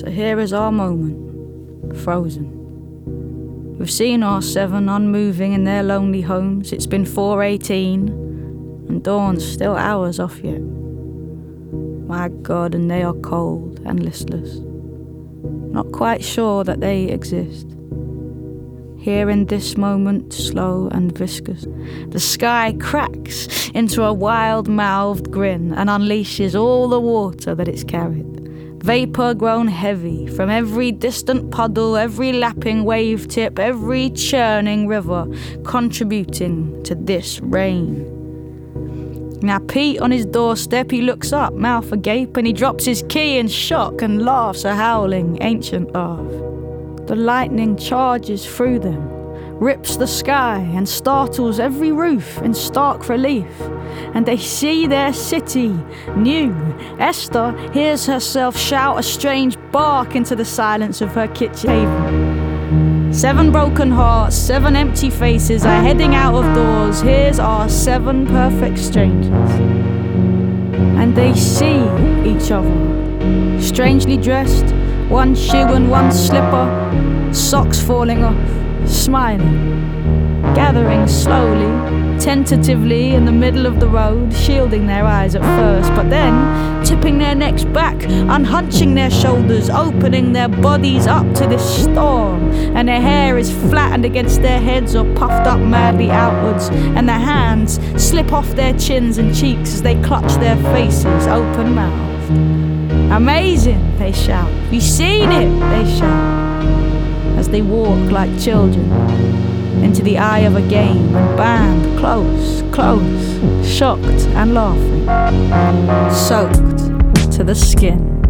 So here is our moment, frozen. We've seen our 7 unmoving in their lonely homes. It's been 4:18, and dawn's still hours off yet. My God, and they are cold and listless, not quite sure that they exist. Here in this moment, slow and viscous, the sky cracks into a wild-mouthed grin and unleashes all the water that it's carried. Vapour grown heavy from every distant puddle, every lapping wave tip, every churning river contributing to this rain. Now Pete on his doorstep, he looks up, mouth agape, and he drops his key in shock and laughs a howling ancient laugh. The lightning charges through them, rips the sky and startles every roof in stark relief, and they see their city new. Esther hears herself shout a strange bark into the silence of her kitchen haven. 7 broken hearts, 7 empty faces are heading out of doors. Here's our 7 perfect strangers, and they see each other, strangely dressed, one shoe and one slipper, socks falling off, smiling, gathering slowly, tentatively in the middle of the road, shielding their eyes at first, but then tipping their necks back, unhunching their shoulders, opening their bodies up to this storm, and their hair is flattened against their heads or puffed up madly outwards, and their hands slip off their chins and cheeks as they clutch their faces open-mouthed. Amazing, they shout. Have you seen it? They shout, as they walk like children into the eye of a game and band, close, close, shocked and laughing, soaked to the skin.